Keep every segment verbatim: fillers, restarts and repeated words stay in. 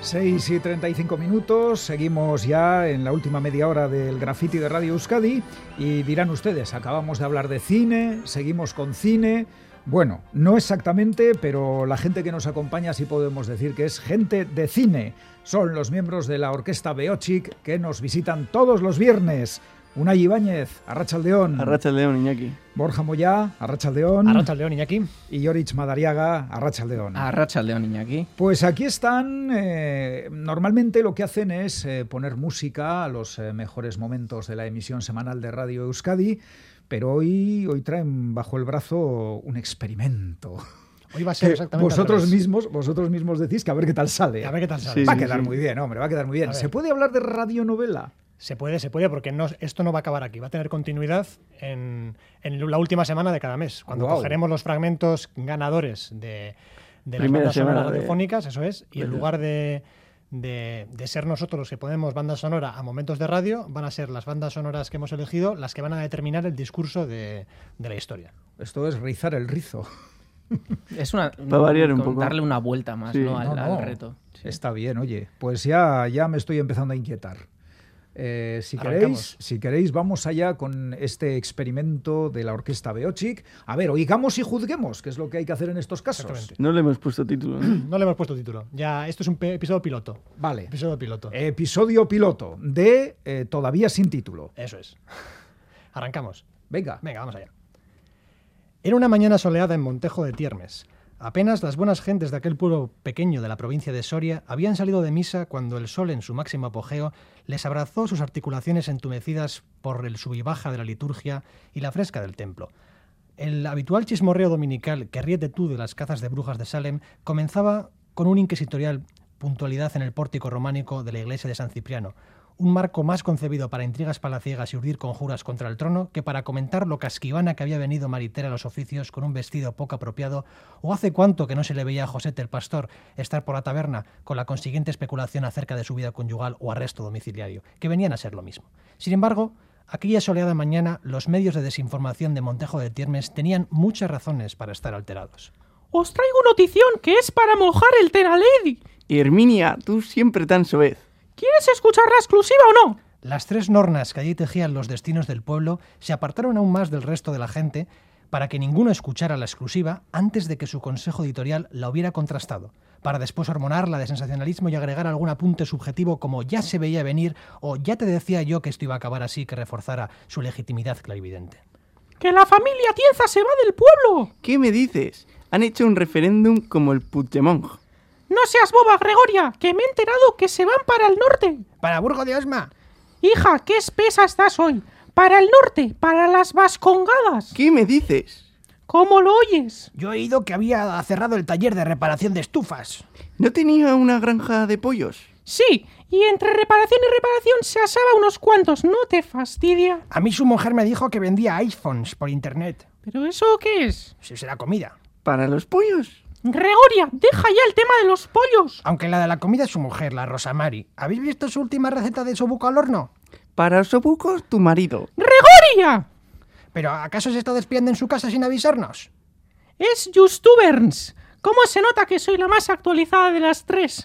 seis y treinta y cinco minutos, seguimos ya en la última media hora del Graffiti de Radio Euskadi y dirán ustedes, acabamos de hablar de cine, seguimos con cine. Bueno, no exactamente, pero la gente que nos acompaña sí podemos decir que es gente de cine. Son los miembros de la Orquesta Beochik que nos visitan todos los viernes. Unai Ibáñez, Arratsaldeon. Arratsaldeon, Iñaki. Borja Moyá, Arratsaldeon. Arratsaldeon, Iñaki. Y Yorich Madariaga, Arratsaldeon. Arratsaldeon, Iñaki. Pues aquí están, eh, normalmente lo que hacen es eh, poner música a los eh, mejores momentos de la emisión semanal de Radio Euskadi, pero hoy, hoy traen bajo el brazo un experimento. Hoy va a ser exactamente vosotros mismos, vosotros mismos decís que a ver qué tal sale. A ver qué tal sale. Sí, va a sí, quedar sí. muy bien, hombre, va a quedar muy bien. ¿Se puede hablar de radionovela? Se puede, se puede, porque no, esto no va a acabar aquí. Va a tener continuidad en, en la última semana de cada mes, cuando wow. cogeremos los fragmentos ganadores de, de las bandas sonoras radiofónicas, eso es, y en lugar de, de, de ser nosotros los que ponemos banda sonora a momentos de radio, van a ser las bandas sonoras que hemos elegido las que van a determinar el discurso de, de la historia. Esto es rizar el rizo. Es una, Va a variar un poco. Darle una vuelta más, sí. ¿no? Al, no, no. al reto. Sí. Está bien, oye. Pues ya, ya me estoy empezando a inquietar. Eh, si, queréis, si queréis, vamos allá con este experimento de la Orquesta Beochik. A ver, oigamos y juzguemos, que es lo que hay que hacer en estos casos. No le hemos puesto título, ¿no? No le hemos puesto título. Ya, esto es un episodio piloto. Vale. Episodio piloto. Episodio piloto de eh, Todavía sin título. Eso es. Arrancamos. Venga. Venga, vamos allá. Era una mañana soleada en Montejo de Tiermes. Apenas las buenas gentes de aquel pueblo pequeño de la provincia de Soria habían salido de misa cuando el sol en su máximo apogeo les abrazó sus articulaciones entumecidas por el sub y baja de la liturgia y la fresca del templo. El habitual chismorreo dominical que ríete tú de las cazas de brujas de Salem comenzaba con una inquisitorial puntualidad en el pórtico románico de la iglesia de San Cipriano, un marco más concebido para intrigas palaciegas y urdir conjuras contra el trono que para comentar lo casquivana que había venido Maritera a los oficios con un vestido poco apropiado, o hace cuánto que no se le veía a Josete el pastor estar por la taberna con la consiguiente especulación acerca de su vida conyugal o arresto domiciliario, que venían a ser lo mismo. Sin embargo, aquella soleada mañana, los medios de desinformación de Montejo de Tiermes tenían muchas razones para estar alterados. Os traigo notición que es para mojar el Tenaledi. Herminia, tú siempre tan soez. ¿Quieres escuchar la exclusiva o no? Las tres nornas que allí tejían los destinos del pueblo se apartaron aún más del resto de la gente para que ninguno escuchara la exclusiva antes de que su consejo editorial la hubiera contrastado, para después hormonarla de sensacionalismo y agregar algún apunte subjetivo como ya se veía venir o ya te decía yo que esto iba a acabar así, que reforzara su legitimidad clarividente. ¡Que la familia Tienza se va del pueblo! ¿Qué me dices? Han hecho un referéndum como el Puigdemont. No seas boba, Gregoria, que me he enterado que se van para el norte. ¿Para Burgo de Osma? Hija, qué espesa estás hoy. Para el norte, para las Vascongadas. ¿Qué me dices? ¿Cómo lo oyes? Yo he oído que había cerrado el taller de reparación de estufas. ¿No tenía una granja de pollos? Sí, y entre reparación y reparación se asaba unos cuantos, ¿no te fastidia? A mí su mujer me dijo que vendía iPhones por internet. ¿Pero eso qué es? Sí, será comida. ¿Para los pollos? Gregoria, deja ya el tema de los pollos. Aunque la de la comida es su mujer, la Rosamari. ¿Habéis visto su última receta de sobuco al horno? Para sobucos, tu marido. ¡Gregoria! ¿Pero acaso se está despidiendo en su casa sin avisarnos? Es Justuberns. ¿Cómo se nota que soy la más actualizada de las tres?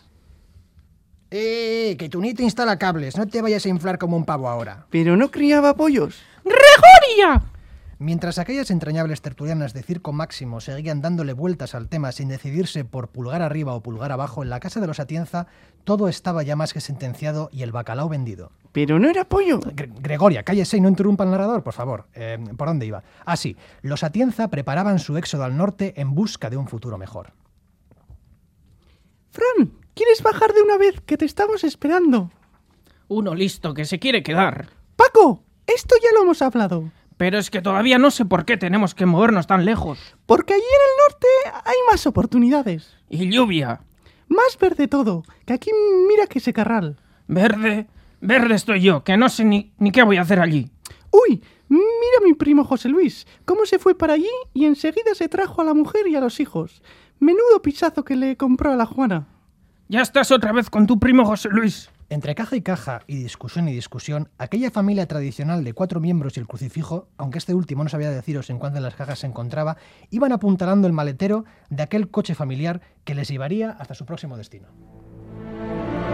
Eh, que tu nieto instala cables. No te vayas a inflar como un pavo ahora. ¿Pero no criaba pollos? ¡Gregoria! Mientras aquellas entrañables tertulianas de circo máximo seguían dándole vueltas al tema sin decidirse por pulgar arriba o pulgar abajo, en la casa de los Atienza todo estaba ya más que sentenciado y el bacalao vendido. ¿Pero no era pollo? Gre- Gregoria, cállese y no interrumpa al narrador, por favor. Eh, ¿Por dónde iba? Ah, sí. Los Atienza preparaban su éxodo al norte en busca de un futuro mejor. Fran, ¿quieres bajar de una vez? Que te estamos esperando. Uno listo, que se quiere quedar. Paco, esto ya lo hemos hablado. Pero es que todavía no sé por qué tenemos que movernos tan lejos. Porque allí en el norte hay más oportunidades. Y lluvia. Más verde todo, que aquí mira que ese carral. Verde, verde estoy yo, que no sé ni, ni qué voy a hacer allí. Uy, mira a mi primo José Luis, cómo se fue para allí y enseguida se trajo a la mujer y a los hijos. Menudo pichazo que le compró a la Juana. Ya estás otra vez con tu primo José Luis. Entre caja y caja y discusión y discusión, aquella familia tradicional de cuatro miembros y el crucifijo, aunque este último no sabía deciros en cuántas de las cajas se encontraba, iban apuntalando el maletero de aquel coche familiar que les llevaría hasta su próximo destino.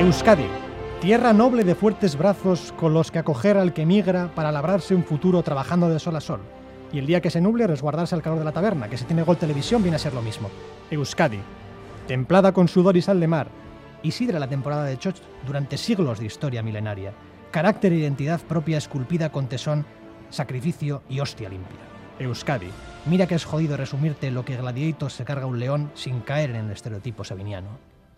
Euskadi, tierra noble de fuertes brazos con los que acoger al que migra para labrarse un futuro trabajando de sol a sol. Y el día que se nuble, resguardarse al calor de la taberna, que si tiene Gol Televisión viene a ser lo mismo. Euskadi, templada con sudor y sal de mar, y sidra la temporada de Choch durante siglos de historia milenaria. Carácter e identidad propia esculpida con tesón, sacrificio y hostia limpia. Euskadi, mira que es jodido resumirte lo que Gladiator se carga un león sin caer en el estereotipo sabiniano.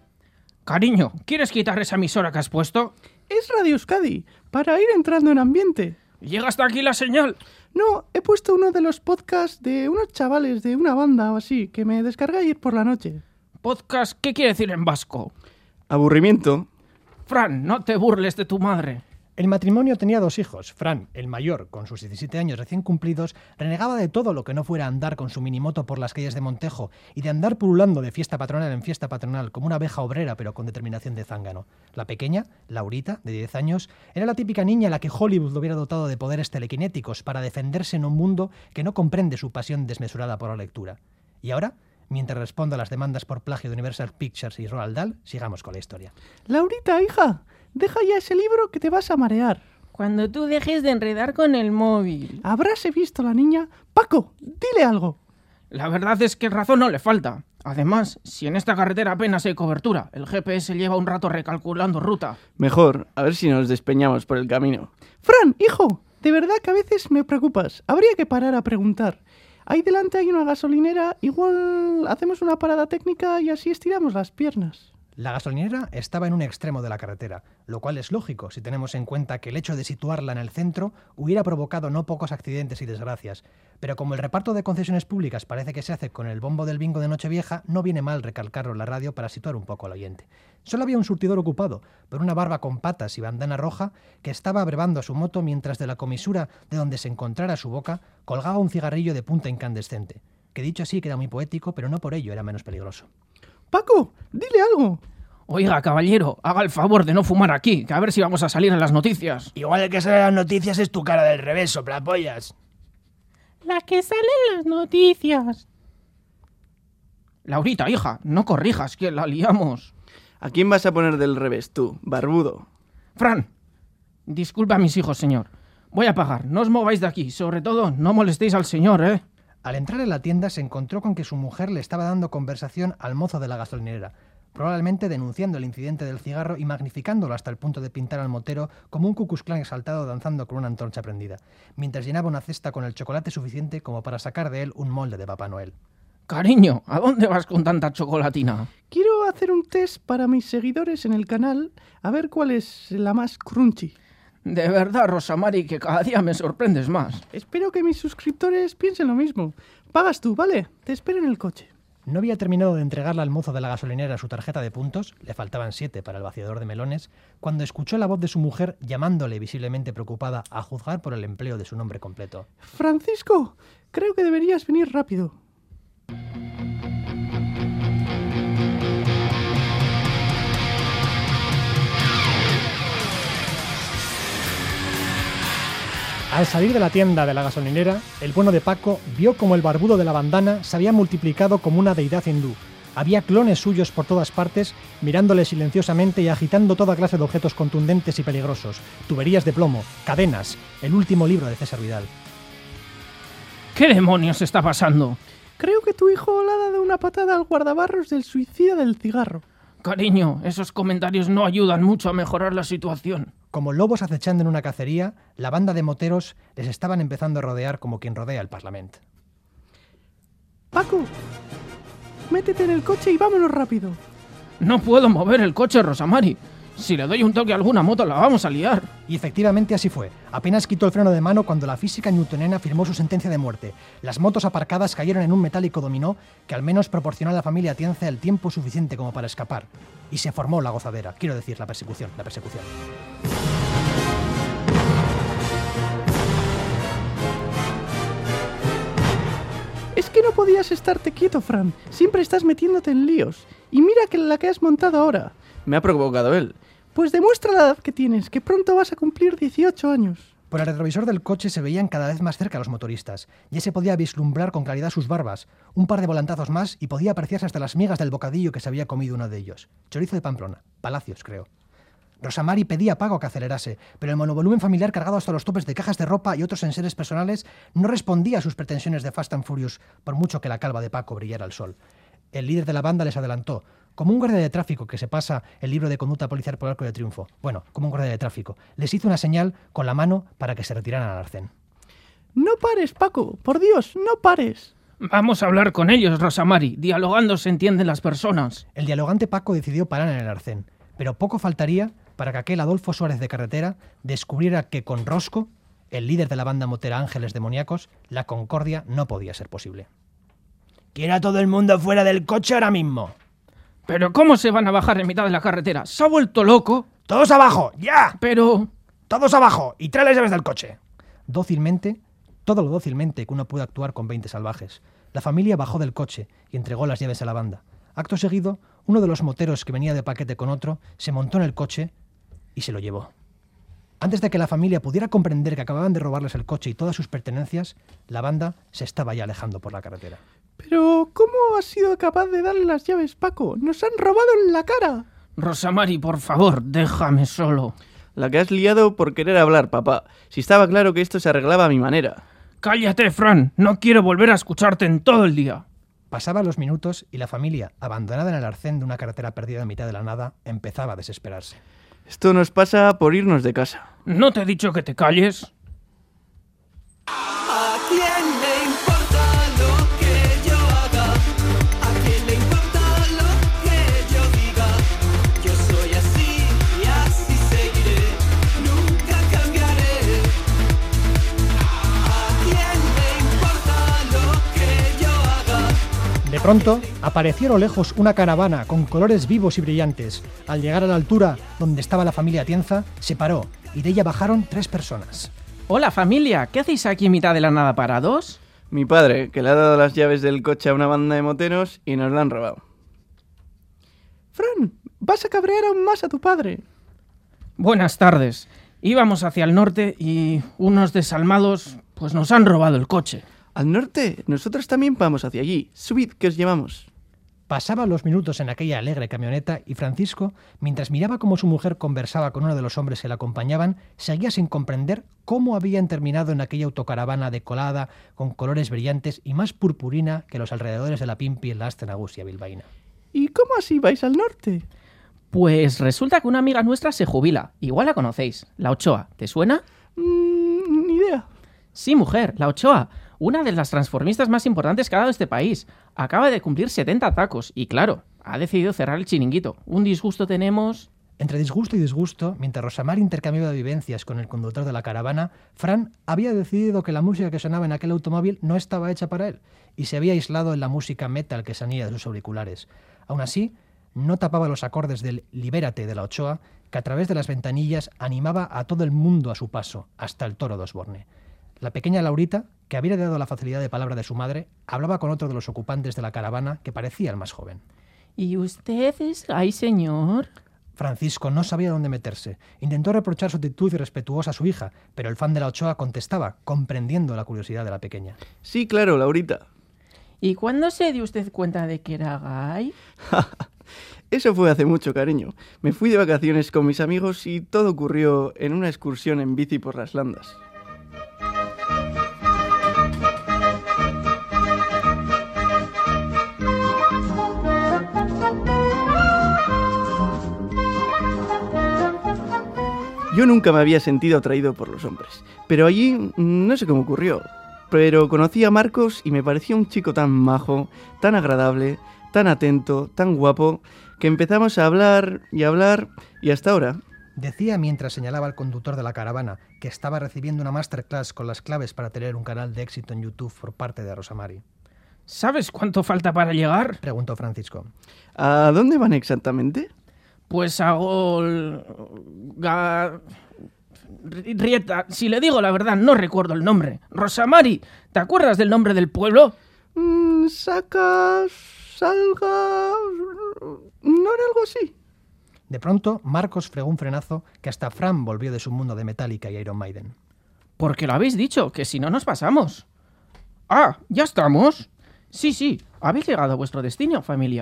Cariño, ¿quieres quitar esa emisora que has puesto? Es Radio Euskadi, para ir entrando en ambiente. ¿Llega hasta aquí la señal? No, he puesto uno de los podcasts de unos chavales de una banda o así, que me descargué ayer por la noche. ¿Podcast qué quiere decir en vasco? Aburrimiento. Fran, no te burles de tu madre. El matrimonio tenía dos hijos. Fran, el mayor, con sus diecisiete años recién cumplidos, renegaba de todo lo que no fuera andar con su minimoto por las calles de Montejo y de andar pululando de fiesta patronal en fiesta patronal como una abeja obrera pero con determinación de zángano. La pequeña, Laurita, de diez años, era la típica niña a la que Hollywood lo hubiera dotado de poderes telequinéticos para defenderse en un mundo que no comprende su pasión desmesurada por la lectura. Y ahora, mientras respondo a las demandas por plagio de Universal Pictures y Roald Dahl, sigamos con la historia. Laurita, hija, deja ya ese libro que te vas a marear. Cuando tú dejes de enredar con el móvil. ¿Habráse visto la niña? Paco, dile algo. La verdad es que razón no le falta. Además, si en esta carretera apenas hay cobertura, el G P S lleva un rato recalculando ruta. Mejor, a ver si nos despeñamos por el camino. Fran, hijo, de verdad que a veces me preocupas. Habría que parar a preguntar. Ahí delante hay una gasolinera, igual hacemos una parada técnica y así estiramos las piernas. La gasolinera estaba en un extremo de la carretera, lo cual es lógico si tenemos en cuenta que el hecho de situarla en el centro hubiera provocado no pocos accidentes y desgracias. Pero como el reparto de concesiones públicas parece que se hace con el bombo del bingo de Nochevieja, no viene mal recalcarlo en la radio para situar un poco al oyente. Solo había un surtidor ocupado por una barba con patas y bandana roja que estaba abrevando a su moto mientras de la comisura de donde se encontrara su boca colgaba un cigarrillo de punta incandescente, que dicho así queda muy poético, pero no por ello era menos peligroso. Paco, dile algo. Oiga, caballero, haga el favor de no fumar aquí, que a ver si vamos a salir en las noticias. Igual el que sale en las noticias es tu cara del revés, soplapollas. La que sale en las noticias. Laurita, hija, no corrijas, que la liamos. ¿A quién vas a poner del revés, tú, barbudo? Fran, disculpa a mis hijos, señor. Voy a pagar, no os mováis de aquí. Sobre todo, no molestéis al señor, ¿eh? Al entrar en la tienda se encontró con que su mujer le estaba dando conversación al mozo de la gasolinera, probablemente denunciando el incidente del cigarro y magnificándolo hasta el punto de pintar al motero como un Ku Klux Klan exaltado danzando con una antorcha prendida, mientras llenaba una cesta con el chocolate suficiente como para sacar de él un molde de Papá Noel. Cariño, ¿a dónde vas con tanta chocolatina? Quiero hacer un test para mis seguidores en el canal, a ver cuál es la más crunchy. De verdad, Rosamari, que cada día me sorprendes más. Espero que mis suscriptores piensen lo mismo. Pagas tú, ¿vale? Te espero en el coche. No había terminado de entregarle al mozo de la gasolinera su tarjeta de puntos, le faltaban siete para el vaciador de melones, cuando escuchó la voz de su mujer llamándole visiblemente preocupada a juzgar por el empleo de su nombre completo. Francisco, creo que deberías venir rápido. Al salir de la tienda de la gasolinera, el bueno de Paco vio como el barbudo de la bandana se había multiplicado como una deidad hindú. Había clones suyos por todas partes, mirándole silenciosamente y agitando toda clase de objetos contundentes y peligrosos. Tuberías de plomo, cadenas, el último libro de César Vidal. ¿Qué demonios está pasando? Creo que tu hijo le ha dado una patada al guardabarros del suicida del cigarro. Cariño, esos comentarios no ayudan mucho a mejorar la situación. Como lobos acechando en una cacería, la banda de moteros les estaban empezando a rodear como quien rodea el Parlamento. Paco, métete en el coche y vámonos rápido. No puedo mover el coche, Rosamari. Si le doy un toque a alguna moto la vamos a liar. Y efectivamente así fue. Apenas quitó el freno de mano cuando la física newtoniana firmó su sentencia de muerte. Las motos aparcadas cayeron en un metálico dominó que al menos proporcionó a la familia Atienza el tiempo suficiente como para escapar. Y se formó la gozadera, quiero decir, la persecución, la persecución. Es que no podías estarte quieto, Fran. Siempre estás metiéndote en líos. Y mira que la que has montado ahora. Me ha provocado él. Pues demuestra la edad que tienes, que pronto vas a cumplir dieciocho años. Por el retrovisor del coche se veían cada vez más cerca los motoristas. Ya se podía vislumbrar con claridad sus barbas. Un par de volantazos más y podía apreciarse hasta las migas del bocadillo que se había comido uno de ellos. Chorizo de Pamplona. Palacios, creo. Rosa Mari pedía a Paco que acelerase, pero el monovolumen familiar cargado hasta los topes de cajas de ropa y otros enseres personales no respondía a sus pretensiones de Fast and Furious, por mucho que la calva de Paco brillara al sol. El líder de la banda les adelantó, como un guardia de tráfico que se pasa el libro de conducta policial por el Arco de Triunfo. Bueno, como un guardia de tráfico. Les hizo una señal con la mano para que se retiraran al arcén. No pares, Paco. Por Dios, no pares. Vamos a hablar con ellos, Rosa Mari. Dialogando se entienden las personas. El dialogante Paco decidió parar en el arcén, pero poco faltaría para que aquel Adolfo Suárez de carretera descubriera que con Rosco, el líder de la banda motera Ángeles Demoníacos, la concordia no podía ser posible. Quiero a todo el mundo fuera del coche ahora mismo. ¿Pero cómo se van a bajar en mitad de la carretera? ¿Se ha vuelto loco? ¡Todos abajo! ¡Ya! Pero... ¡Todos abajo! Y trae las llaves del coche. Dócilmente, todo lo dócilmente que uno puede actuar con veinte salvajes, la familia bajó del coche y entregó las llaves a la banda. Acto seguido, uno de los moteros que venía de paquete con otro se montó en el coche y se lo llevó. Antes de que la familia pudiera comprender que acababan de robarles el coche y todas sus pertenencias, la banda se estaba ya alejando por la carretera. Pero, ¿cómo has sido capaz de darle las llaves, Paco? ¡Nos han robado en la cara! Rosa Mari, por favor, déjame solo. La que has liado por querer hablar, papá. Si estaba claro que esto se arreglaba a mi manera. Cállate, Fran. No quiero volver a escucharte en todo el día. Pasaban los minutos y la familia, abandonada en el arcén de una carretera perdida en mitad de la nada, empezaba a desesperarse. Esto nos pasa por irnos de casa. ¿No te he dicho que te calles? ¿A quién le importa lo que yo haga? ¿A quién le importa lo que yo diga? Yo soy así y así seguiré, nunca cambiaré. ¿A quién le importa lo que yo haga? De pronto, apareció a lo lejos una caravana con colores vivos y brillantes. Al llegar a la altura donde estaba la familia Atienza, se paró y de ella bajaron tres personas. Hola, familia. ¿Qué hacéis aquí en mitad de la nada parados? Mi padre, que le ha dado las llaves del coche a una banda de moteros y nos la han robado. Fran, vas a cabrear aún más a tu padre. Buenas tardes. Íbamos hacia el norte y unos desalmados pues nos han robado el coche. ¿Al norte? Nosotros también vamos hacia allí. Subid, que os llevamos. Pasaban los minutos en aquella alegre camioneta y Francisco, mientras miraba cómo su mujer conversaba con uno de los hombres que la acompañaban, seguía sin comprender cómo habían terminado en aquella autocaravana decolada con colores brillantes y más purpurina que los alrededores de la Pimpi en la Astenagusia bilbaína. ¿Y cómo así vais al norte? Pues resulta que una amiga nuestra se jubila. Igual la conocéis. La Ochoa. ¿Te suena? Mm, ni idea. Sí, mujer, la Ochoa. Una de las transformistas más importantes que ha dado este país. Acaba de cumplir setenta tacos y, claro, ha decidido cerrar el chiringuito. Un disgusto tenemos... Entre disgusto y disgusto, mientras Rosa Mari intercambiaba vivencias con el conductor de la caravana, Fran había decidido que la música que sonaba en aquel automóvil no estaba hecha para él y se había aislado en la música metal que salía de sus auriculares. Aún así, no tapaba los acordes del Libérate de la Ochoa, que a través de las ventanillas animaba a todo el mundo a su paso, hasta el Toro de Osborne. La pequeña Laurita, que había dado la facilidad de palabra de su madre, hablaba con otro de los ocupantes de la caravana que parecía el más joven. ¿Y usted es ay, señor? Francisco no sabía dónde meterse. Intentó reprochar su actitud irrespetuosa a su hija, pero el fan de la Ochoa contestaba, comprendiendo la curiosidad de la pequeña. Sí, claro, Laurita. ¿Y cuándo se dio usted cuenta de que era gay? Eso fue hace mucho, cariño. Me fui de vacaciones con mis amigos y todo ocurrió en una excursión en bici por las Landas. Yo nunca me había sentido atraído por los hombres, pero allí no sé cómo ocurrió, pero conocí a Marcos y me pareció un chico tan majo, tan agradable, tan atento, tan guapo, que empezamos a hablar y hablar y hasta ahora. Decía mientras señalaba al conductor de la caravana que estaba recibiendo una masterclass con las claves para tener un canal de éxito en YouTube por parte de Rosa Mari. ¿Sabes cuánto falta para llegar? Preguntó Francisco. ¿A dónde van exactamente? Pues a Gol... Ga... Rieta, si le digo la verdad, no recuerdo el nombre. Rosa Mari, ¿te acuerdas del nombre del pueblo? Mm, sacas... salga... ¿no era algo así? De pronto, Marcos fregó un frenazo que hasta Fran volvió de su mundo de Metallica y Iron Maiden. Porque lo habéis dicho, que si no nos pasamos. Ah, ¿ya estamos? Sí, sí, habéis llegado a vuestro destino, familia.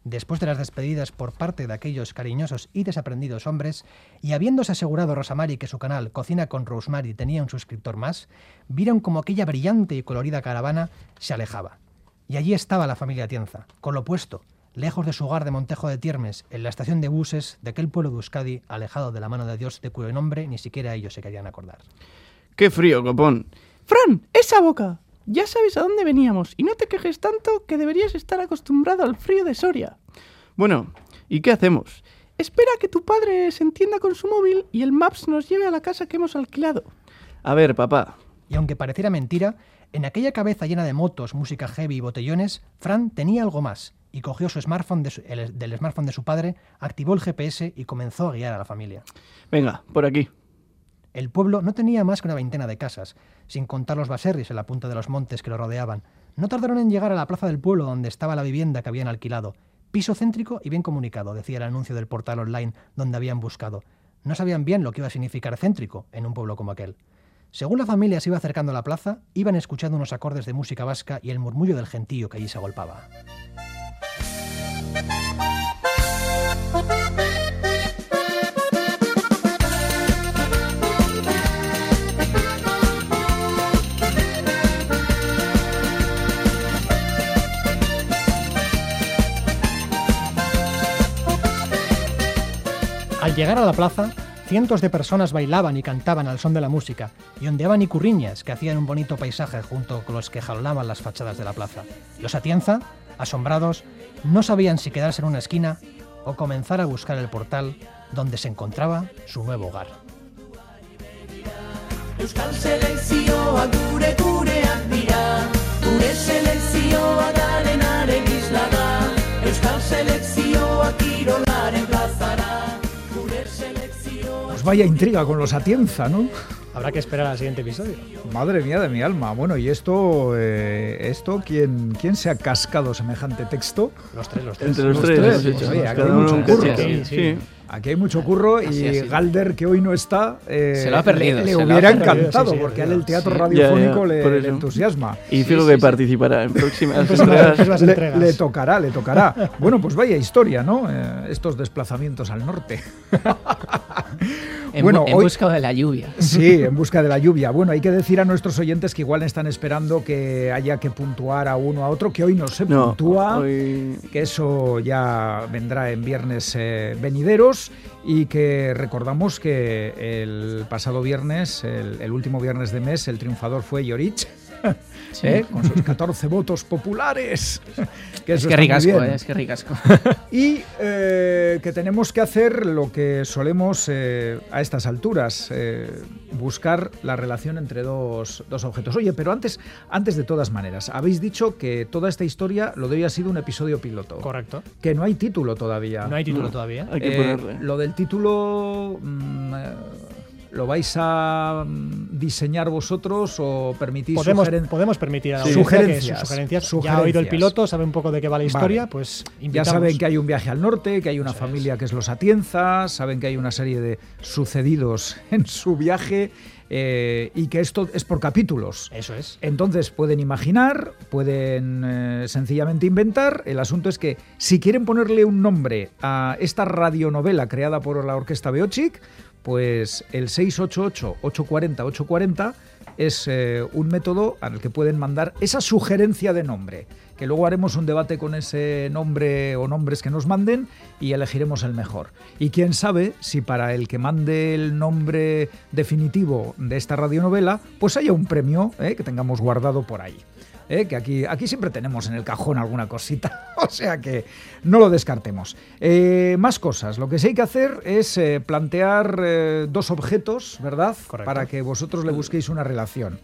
después de las despedidas por parte de aquellos cariñosos y desaprendidos hombres, y habiéndose asegurado Rosamari que su canal Cocina con Rosemary tenía un suscriptor más, vieron como aquella brillante y colorida caravana se alejaba. Y allí estaba la familia Atienza, con lo opuesto, lejos de su hogar de Montejo de Tiermes, en la estación de buses de aquel pueblo de Euskadi, alejado de la mano de Dios, de cuyo nombre ni siquiera ellos se querían acordar. ¡Qué frío, copón! Fran, esa boca. Ya sabes a dónde veníamos y no te quejes tanto, que deberías estar acostumbrado al frío de Soria. Bueno, ¿y qué hacemos? Espera que tu padre se entienda con su móvil y el Maps nos lleve a la casa que hemos alquilado. A ver, papá. Y aunque pareciera mentira, en aquella cabeza llena de motos, música heavy y botellones, Fran tenía algo más, y cogió su smartphone de su, el, del smartphone de su padre, activó el G P S y comenzó a guiar a la familia. Venga, por aquí. El pueblo no tenía más que una veintena de casas, sin contar los baserris en la punta de los montes que lo rodeaban. No tardaron en llegar a la plaza del pueblo donde estaba la vivienda que habían alquilado. Piso céntrico y bien comunicado, decía el anuncio del portal online donde habían buscado. No sabían bien lo que iba a significar céntrico en un pueblo como aquel. Según la familia se iba acercando a la plaza, iban escuchando unos acordes de música vasca y el murmullo del gentío que allí se agolpaba. Al llegar a la plaza, cientos de personas bailaban y cantaban al son de la música y ondeaban icurriñas que hacían un bonito paisaje junto con los que jalonaban las fachadas de la plaza. Los Atienza, asombrados, no sabían si quedarse en una esquina o comenzar a buscar el portal donde se encontraba su nuevo hogar. Euskal selekzioa gure gureak dira, gure selekzioa garenaren isla da. Euskal selekzioa kirolaren plazara, gure selekzioa... Pues vaya intriga con los Atienza, ¿no? Habrá que esperar al siguiente episodio. Madre mía de mi alma. Bueno, ¿y esto, eh, esto ¿quién, quién se ha cascado semejante texto? Los tres, los tres. Entre los, Los tres, tres, hemos pues, hecho. oye, aquí Cada hay uno mucho un curro. cachito. Sí, sí. Sí. Aquí hay mucho curro Así y ha sido. Galder, que hoy no está, eh, Se lo ha perdido, le, le se lo ha hubiera perdido, encantado, sí, sí, porque a él sí. el teatro Sí. radiofónico Ya, ya, le, por le eso. entusiasma. Y fijo Sí, que sí, sí. participará en próximas En entregas. próximas Le, entregas. le tocará, le tocará. Bueno, pues vaya historia, ¿no? Eh, estos desplazamientos al norte. En, Bueno, bu- en hoy- busca de la lluvia. Sí, en busca de la lluvia. Bueno, hay que decir a nuestros oyentes que igual están esperando que haya que puntuar a uno a otro, que hoy no se No, puntúa, hoy... que eso ya vendrá en viernes eh, venideros, y que recordamos que el pasado viernes, el, el último viernes de mes, el triunfador fue Llorich. Sí. ¿Eh? Con sus catorce votos populares. Que Es eso que está muy ricasco, bien. eh, es que ricasco. Y eh, que tenemos que hacer lo que solemos eh, a estas alturas, eh, buscar la relación entre dos, dos objetos. Oye, pero antes, antes de todas maneras, habéis dicho que toda esta historia lo de hoy ha sido un episodio piloto. Correcto. Que no hay título todavía. No hay título No. todavía. Hay que Eh, ponerle. Lo del título... mm, eh, ¿Lo vais a mm, diseñar vosotros o permitís Podemos, sugeren- podemos permitir a la Sí. audiencia que Sugerencias, sus sugerencias. Ya ha sugerencias. oído el piloto, sabe un poco de qué va la historia, Vale. pues Ya invitamos. saben que hay un viaje al norte, que hay una Eso familia que es los Atienza, saben que hay una serie de sucedidos en su viaje eh, y que esto es por capítulos. Eso es. Entonces pueden imaginar, pueden eh, sencillamente inventar. El asunto es que si quieren ponerle un nombre a esta radionovela creada por la Orquesta Beochik, pues el seis ocho ocho, ocho cuatro cero, ocho cuatro cero es eh, un método al que pueden mandar esa sugerencia de nombre, que luego haremos un debate con ese nombre o nombres que nos manden y elegiremos el mejor. Y quién sabe si para el que mande el nombre definitivo de esta radionovela, pues haya un premio eh, que tengamos guardado por ahí. Eh, que aquí, aquí siempre tenemos en el cajón alguna cosita, o sea que no lo descartemos. Eh, más cosas, lo que sí hay que hacer es eh, plantear eh, dos objetos, ¿verdad? Correcto. Para que vosotros le busquéis una relación.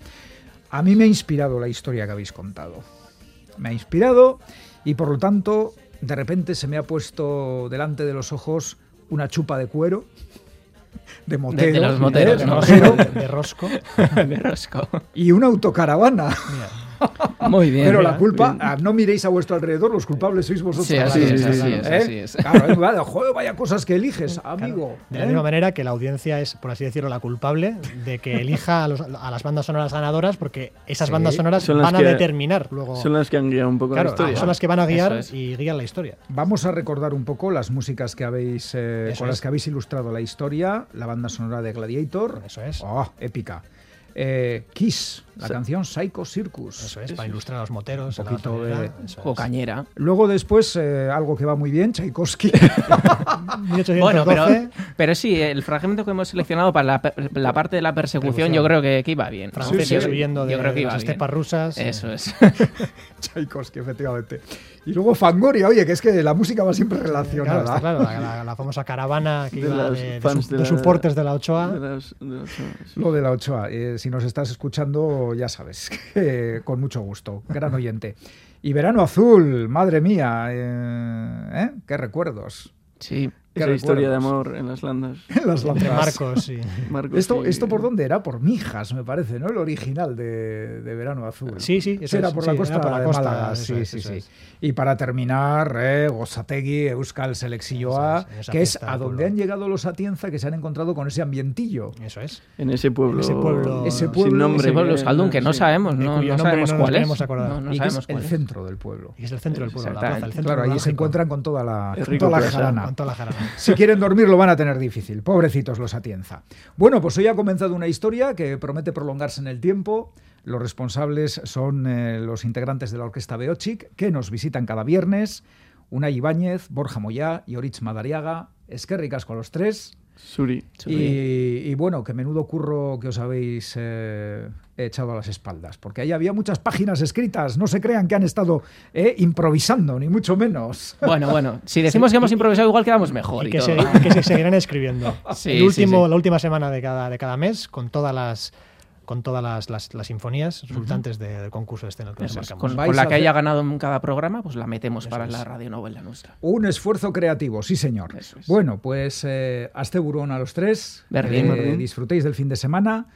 A mí me ha inspirado la historia que habéis contado. Me ha inspirado y por lo tanto, de repente se me ha puesto delante de los ojos una chupa de cuero, de motero, de los ¿eh? moteros, de ¿no? motero, De, de rosco. De rosco. y una autocaravana. Mira, Muy bien. Pero mira, la culpa, bien. ah, no miréis a vuestro alrededor, los culpables sois vosotros. Sí, así es, ¿eh? así es, así es. Claro, eh, vale, joder, vaya cosas que eliges, amigo. De la ¿eh? misma manera que la audiencia es, por así decirlo, la culpable de que elija a, los- a las bandas sonoras ganadoras, porque esas Sí, bandas sonoras son las van a que- determinar luego. Son las que han guiado un poco Claro, la historia. son las que van a guiar Eso es. y guían la historia. Vamos a recordar un poco las músicas que habéis eh, Eso con las es. que habéis ilustrado la historia. La banda sonora de Gladiator. Eso es. Oh, épica. Eh, Kiss, la Sa- canción Psycho Circus. Eso es, para ilustrar a los moteros. Un a la poquito sociedad, de- eso es. O cañera. Luego después, eh, algo que va muy bien, Tchaikovsky. mil ochocientos doce. Bueno, pero, pero sí, el fragmento que hemos seleccionado para la, per- la parte de la persecución, Persecución. yo creo que, que iba bien. Franceses Sí, sí. huyendo de, Yo creo que de iba las bien. estepas rusas. Eso es. Tchaikovsky, efectivamente. Y luego Fangoria, oye, que es que la música va siempre Claro, relacionada. está claro, la, la- la famosa caravana que De iba las de, de fans su- de de la- soportes de la Ochoa. De las- de las- sí. Lo de la Ochoa, eh, si nos estás escuchando, ya sabes, que con mucho gusto, gran oyente. Y Verano Azul, madre mía, eh, ¿eh? Qué recuerdos. Sí. Qué Esa historia de recuerdos. amor en las landas. Las Entre lanzas. Marcos y... Marcos Esto, y- ¿Esto por dónde era? Por Mijas, me parece, ¿no? El original de, de Verano Azul. Sí, sí, Eso eso era es, por sí, la era costa por la de costa, Málaga. eso Sí, es, sí, eso sí. es. Y para terminar, eh, Gozategui, Euskal Selekzioa, Eso es, en esa que es fiesta a del donde pueblo. han llegado los Atienza, que se han encontrado con ese ambientillo. Eso es. En ese pueblo. En ese pueblo- Ese sin pueblo- nombre. Ese pueblo que- Euskaldun, que no sí. sabemos, De no, cuyo no nombre sabemos no nos cuál es. queremos acordar. No, no y que es sabemos el cuál es. centro del pueblo. Y es el centro del pueblo, la plaza, el Exactamente. centro Claro, ahí se neurálgico. encuentran con toda la, Es con rico toda la plaza. jarana. Con toda la jarana. Si quieren dormir lo van a tener difícil, pobrecitos los Atienza. Bueno, pues hoy ha comenzado una historia que promete prolongarse en el tiempo. Los responsables son eh, los integrantes de la orquesta Beochik, que nos visitan cada viernes. Unai Ibáñez, Borja Moyá y Oritz Madariaga. Eskerrik asko a los tres. Suri. Y, y bueno, que menudo curro que os habéis eh, echado a las espaldas, porque ahí había muchas páginas escritas, no se crean que han estado eh, improvisando, ni mucho menos. Bueno, bueno, si decimos que hemos improvisado, igual quedamos mejor. Y Y que, todo. se, que se seguirán escribiendo. Sí, el sí, último, sí. La última semana de cada, de cada mes, con todas las con todas las, las, las sinfonías resultantes de- del concurso de escena que nos Eso es, marcamos. con, Vais con la a que hacer- haya ganado en cada programa, pues la metemos Eso para es. la radionovela nuestra. Un esfuerzo creativo, sí señor. Eso es. Bueno, pues eh, asteburón a los tres, Berdin. eh, Berdin. disfrutéis del fin de semana